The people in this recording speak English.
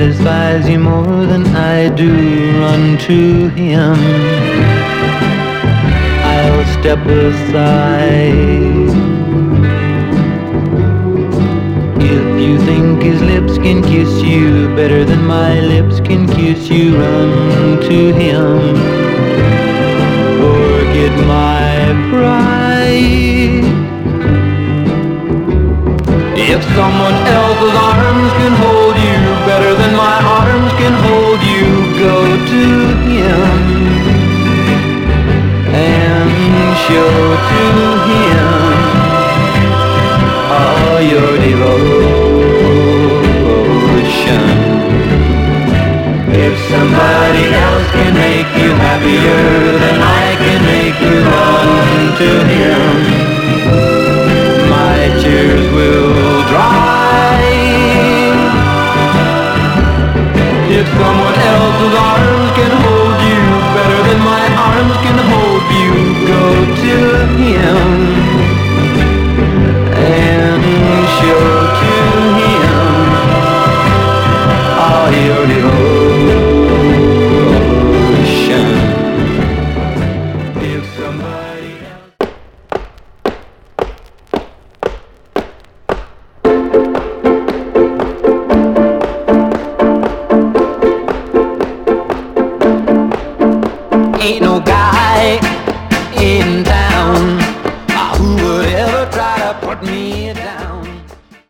satisfies you more than I do, run to him. I'll step aside. If you think his lips can kiss you better than my lips can kiss you, run to him. Forget my pride. If someone else's arms can hold you better than my arms can hold you, go to him and show to him all your devotion. If somebody else can make you happier than I